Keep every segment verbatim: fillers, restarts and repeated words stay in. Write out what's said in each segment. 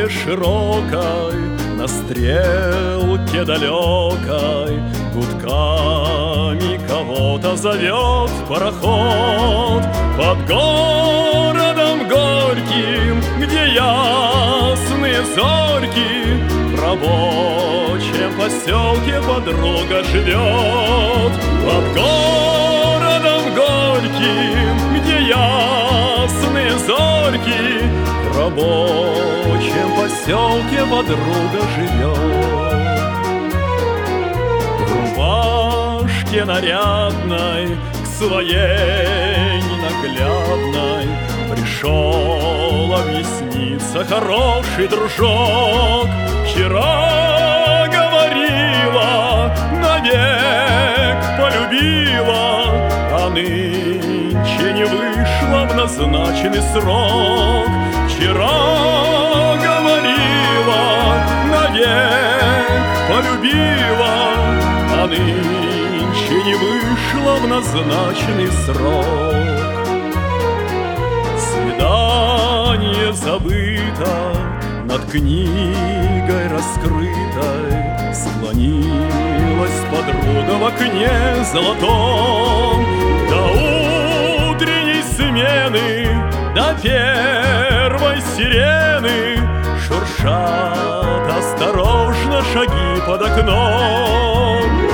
Волге широкой, на стрелке далекой, гудками кого-то зовет пароход. Под городом горьким, где ясные зорьки, в рабочем поселке подруга живет. Под городом горьким, где ясные зорьки, в рабочем поселке подруга живет. В рубашке нарядной к своей ненаглядной пришел объясниться хороший дружок. Вчера говорила, навек полюбила, а нынче не вышла в назначенный срок. Вчера говорила, навек полюбила, а нынче не вышла в назначенный срок. Свидание забыто, над книгой раскрытой склонилась подруга в окне золотом. До утренней смены, до первой сирены шуршат осторожно шаги под окном.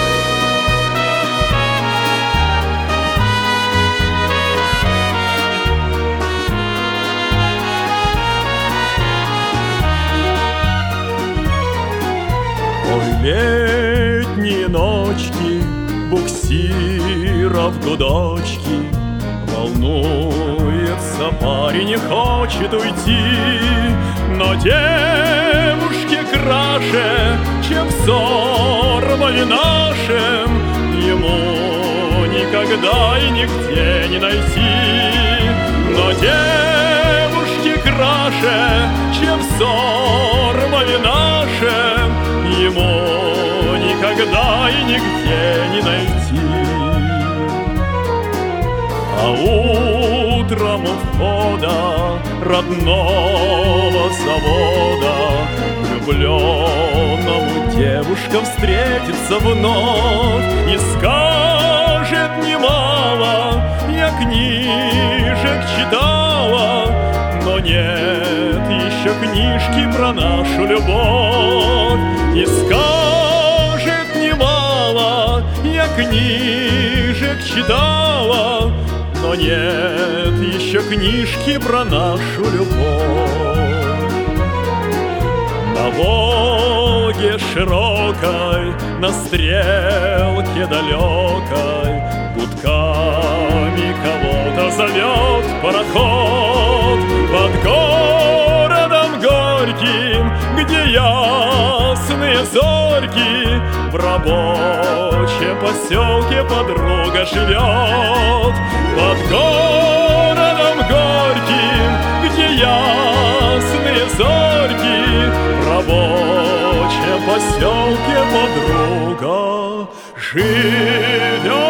Ой, летние ночки, буксиров гудочки, волнуется парень, не хочет уйти, но девушке краше, чем в сорване нашем, ему никогда и нигде не найти. Но девушке краше, чем в сорване нашем, ему никогда и нигде не найти. А утром у входа родного завода влюбленному девушка встретится вновь и скажет немало: я книжек читала, но нет еще книжки про нашу любовь. И скажет немало: я книжек читала, но нет еще книжки про нашу любовь. На Волге широкой, на стрелке далекой гудками кого-то зовет пароход. Под городом горьким, где ясные зорьки, в рабочем поселке подруга живет. Под городом горьким, где ясные зорьки, в рабочем поселке подруга живет.